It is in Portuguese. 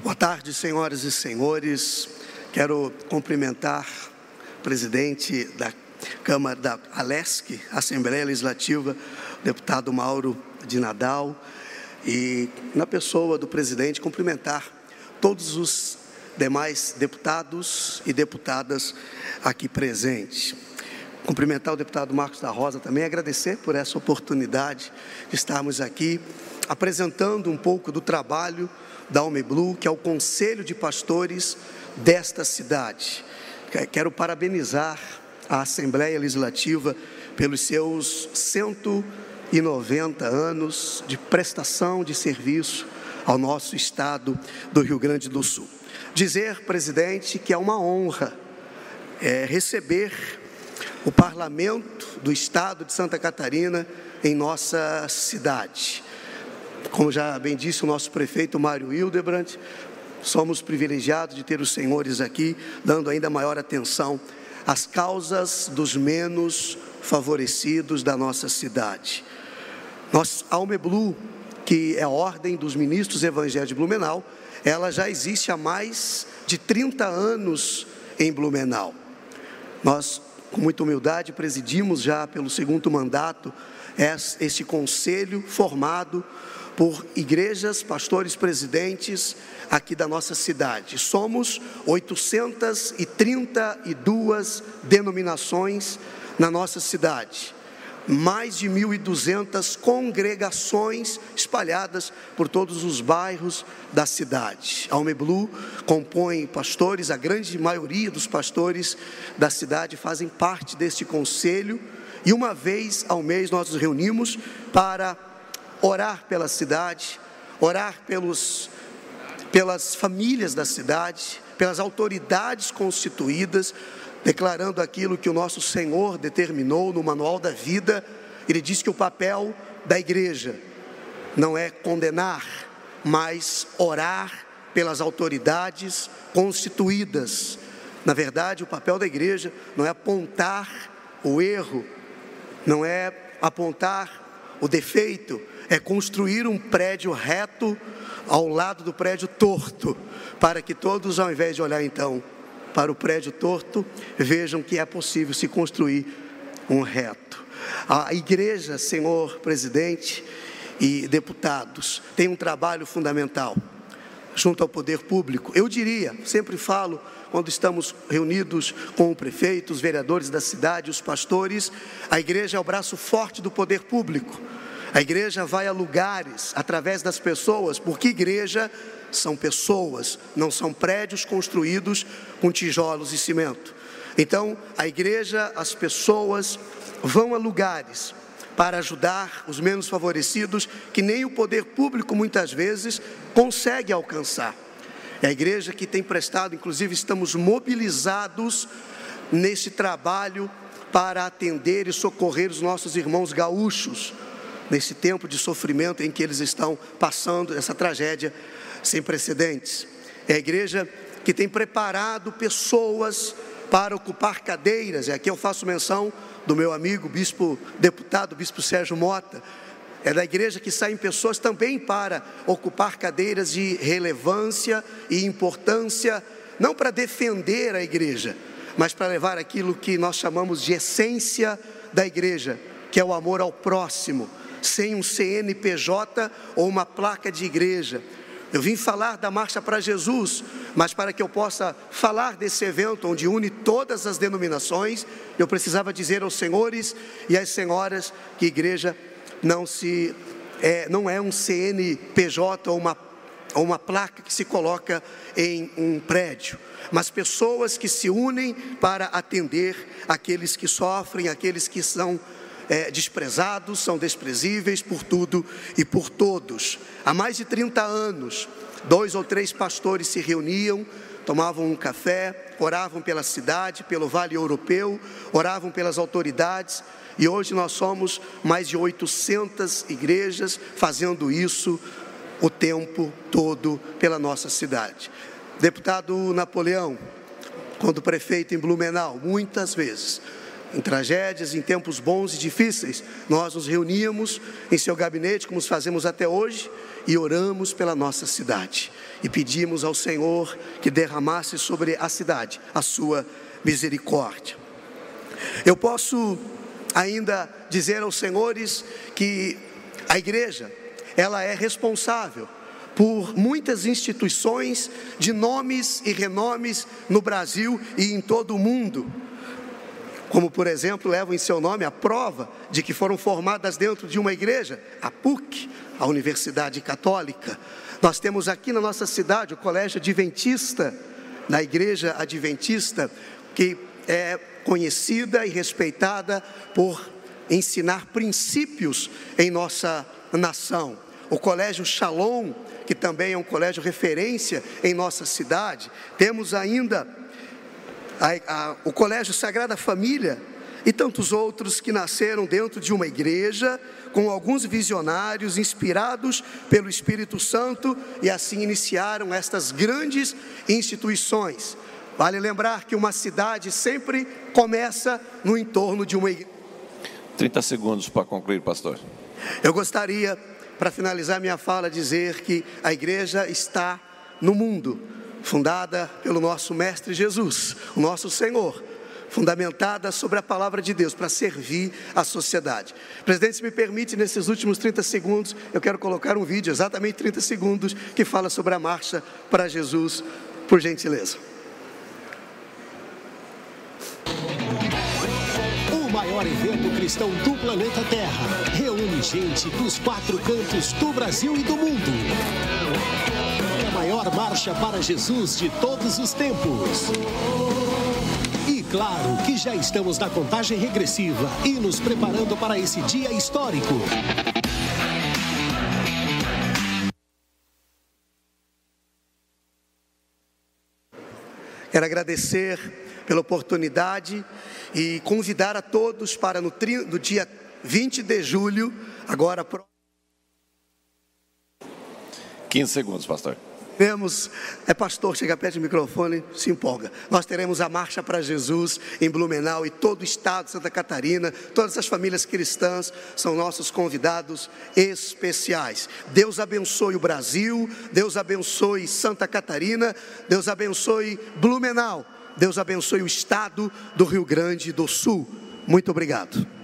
Boa tarde, senhoras e senhores. Quero cumprimentar o presidente da Câmara da ALESC, Assembleia Legislativa, deputado Mauro de Nadal, e na pessoa do presidente, cumprimentar todos os demais deputados e deputadas aqui presentes. Cumprimentar o deputado Marcos da Rosa também, agradecer por essa oportunidade de estarmos aqui apresentando um pouco do trabalho da ALMEBLU, que é o Conselho de Pastores desta cidade. Quero parabenizar a Assembleia Legislativa pelos seus 190 anos de prestação de serviço ao nosso estado do Rio Grande do Sul. Dizer, presidente, que é uma honra receber o Parlamento do Estado de Santa Catarina em nossa cidade. Como já bem disse o nosso prefeito Mário Hildebrand, somos privilegiados de ter os senhores aqui, dando ainda maior atenção às causas dos menos favorecidos da nossa cidade. A ALMEBLU, que é a Ordem dos Ministros Evangélicos de Blumenau, ela já existe há mais de 30 anos em Blumenau. Nós, com muita humildade, presidimos já pelo segundo mandato esse conselho formado por igrejas, pastores, presidentes aqui da nossa cidade. Somos 832 denominações na nossa cidade, mais de 1.200 congregações espalhadas por todos os bairros da cidade. A ALMEBLU compõe pastores, a grande maioria dos pastores da cidade fazem parte deste conselho, e uma vez ao mês nós nos reunimos para orar pela cidade, orar pelas famílias da cidade, pelas autoridades constituídas, declarando aquilo que o nosso Senhor determinou no Manual da Vida. Ele diz que o papel da igreja não é condenar, mas orar pelas autoridades constituídas. Na verdade, o papel da igreja não é apontar o erro, não é apontar o defeito, é construir um prédio reto ao lado do prédio torto, para que todos, ao invés de olhar então para o prédio torto, vejam que é possível se construir um reto. A igreja, senhor presidente e deputados, tem um trabalho fundamental junto ao poder público. Eu diria, sempre falo, quando estamos reunidos com o prefeito, os vereadores da cidade, os pastores, a igreja é o braço forte do poder público. A igreja vai a lugares através das pessoas, porque igreja são pessoas, não são prédios construídos com tijolos e cimento. Então, a igreja, as pessoas vão a lugares para ajudar os menos favorecidos, que nem o poder público muitas vezes consegue alcançar. É a igreja que tem prestado, inclusive estamos mobilizados nesse trabalho para atender e socorrer os nossos irmãos gaúchos, nesse tempo de sofrimento em que eles estão passando, essa tragédia sem precedentes. É a igreja que tem preparado pessoas para ocupar cadeiras, e aqui eu faço menção do meu amigo deputado bispo Sérgio Mota. É da igreja que saem pessoas também para ocupar cadeiras de relevância e importância, não para defender a igreja, mas para levar aquilo que nós chamamos de essência da igreja, que é o amor ao próximo, sem um CNPJ ou uma placa de igreja. Eu vim falar da Marcha para Jesus, mas para que eu possa falar desse evento onde une todas as denominações, eu precisava dizer aos senhores e às senhoras que igreja não é um CNPJ ou uma placa que se coloca em um prédio, mas pessoas que se unem para atender aqueles que sofrem, aqueles que são desprezados, são desprezíveis por tudo e por todos. Há mais de 30 anos, 2 ou 3 pastores se reuniam, tomavam um café, oravam pela cidade, pelo Vale Europeu, oravam pelas autoridades, e hoje nós somos mais de 800 igrejas fazendo isso o tempo todo pela nossa cidade. Deputado Napoleão, quando prefeito em Blumenau, muitas vezes em tragédias, em tempos bons e difíceis, nós nos reuníamos em seu gabinete, como fazemos até hoje, e oramos pela nossa cidade. E pedimos ao Senhor que derramasse sobre a cidade a sua misericórdia. Eu posso ainda dizer aos senhores que a igreja, ela é responsável por muitas instituições de nomes e renomes no Brasil e em todo o mundo, como por exemplo levam em seu nome a prova de que foram formadas dentro de uma igreja, a PUC, a Universidade Católica. Nós temos aqui na nossa cidade o Colégio Adventista, na Igreja Adventista, que é conhecida e respeitada por ensinar princípios em nossa nação. O Colégio Shalom, que também é um colégio referência em nossa cidade. Temos ainda o Colégio Sagrada Família e tantos outros que nasceram dentro de uma igreja, com alguns visionários inspirados pelo Espírito Santo, e assim iniciaram estas grandes instituições. Vale lembrar que uma cidade sempre começa no entorno de uma igreja. 30 segundos para concluir, pastor. Eu gostaria, para finalizar minha fala, dizer que a igreja está no mundo, fundada pelo nosso Mestre Jesus, o nosso Senhor, fundamentada sobre a palavra de Deus, para servir a sociedade. Presidente, se me permite, nesses últimos 30 segundos, eu quero colocar um vídeo, exatamente 30 segundos, que fala sobre a Marcha para Jesus, por gentileza. O maior evento cristão do planeta Terra reúne gente dos 4 cantos do Brasil e do mundo. É a maior marcha para Jesus de todos os tempos. E claro que já estamos na contagem regressiva e nos preparando para esse dia histórico. Quero agradecer pela oportunidade e convidar a todos para no dia 20 de julho, agora... 15 segundos, pastor. Pastor, chega perto do microfone, se empolga. Nós teremos a Marcha para Jesus em Blumenau e todo o estado de Santa Catarina. Todas as famílias cristãs são nossos convidados especiais. Deus abençoe o Brasil, Deus abençoe Santa Catarina, Deus abençoe Blumenau, Deus abençoe o estado do Rio Grande do Sul. Muito obrigado.